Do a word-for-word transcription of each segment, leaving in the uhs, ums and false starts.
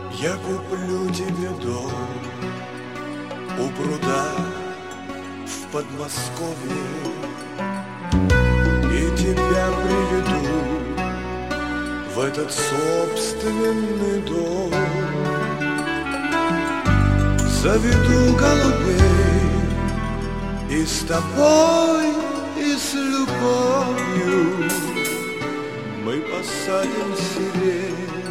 Я куплю тебе дом у пруда в Подмосковье и тебя приведу в этот собственный дом. Заведу голубей и с тобой, и с любовью мы посадим сирень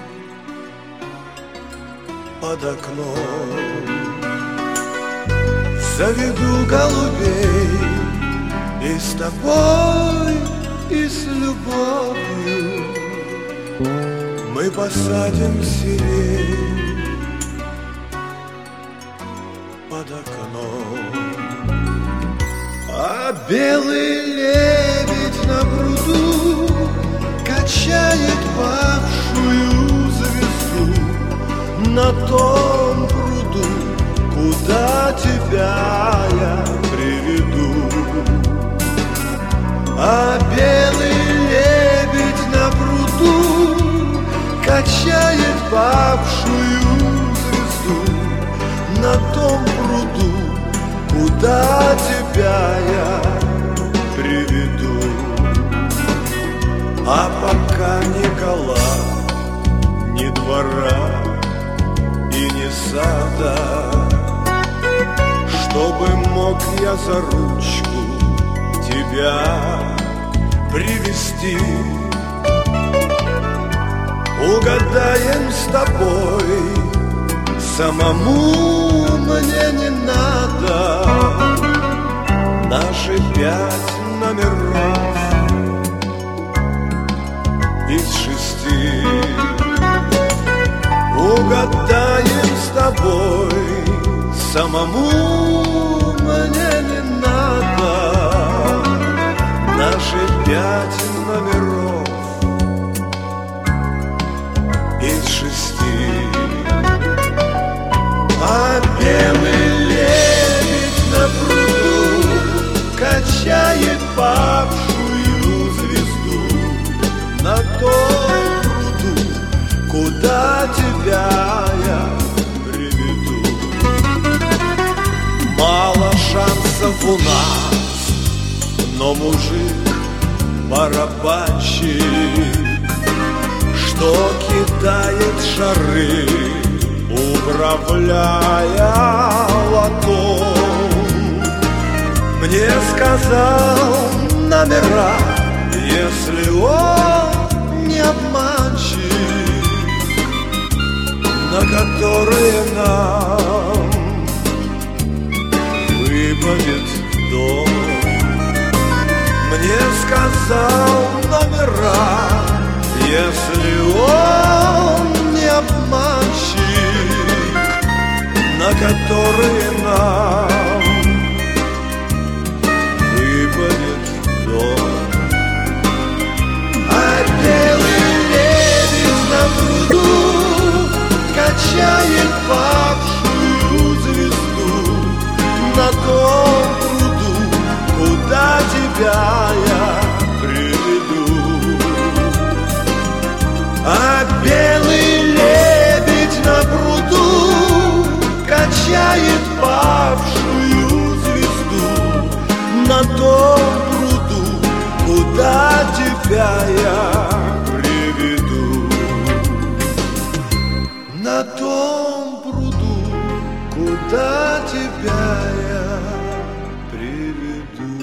под окном. Заведу голубей и с тобой, и с любовью мы посадим сирень под окном. А белый лебедь на пруду качает павшую звезду на том пруду, куда тебя я приведу. А белый лебедь на пруду качает павшую звезду на том пруду, куда тебя я приведу. А пока ни гола, ни двора и ни сада, чтобы мог я за ручку тебя привести, угадаем с тобой, самому мне не надо наши пять номеров из шести. Угадаем с тобой, самому мне не надо наши пять номеров из шести. А белый лебедь на пруду качает павшую звезду на том пруду, куда тебя я приведу. Мало шансов у нас, но мужик барабанщик, что кидает шары, управляя лотом, мне сказал номера, если он не обманщик, на которые нам выпадет дом. Мне сказал номера, если он не обманщик, на которые нам выпадет дом. А белый лебедь на пруду качает павшую звезду на том пруду, куда тебя я приведу. А белый лебедь на пруду качает павшую звезду на том пруду, куда тебя я приведу. На том пруду, куда тебя я приведу.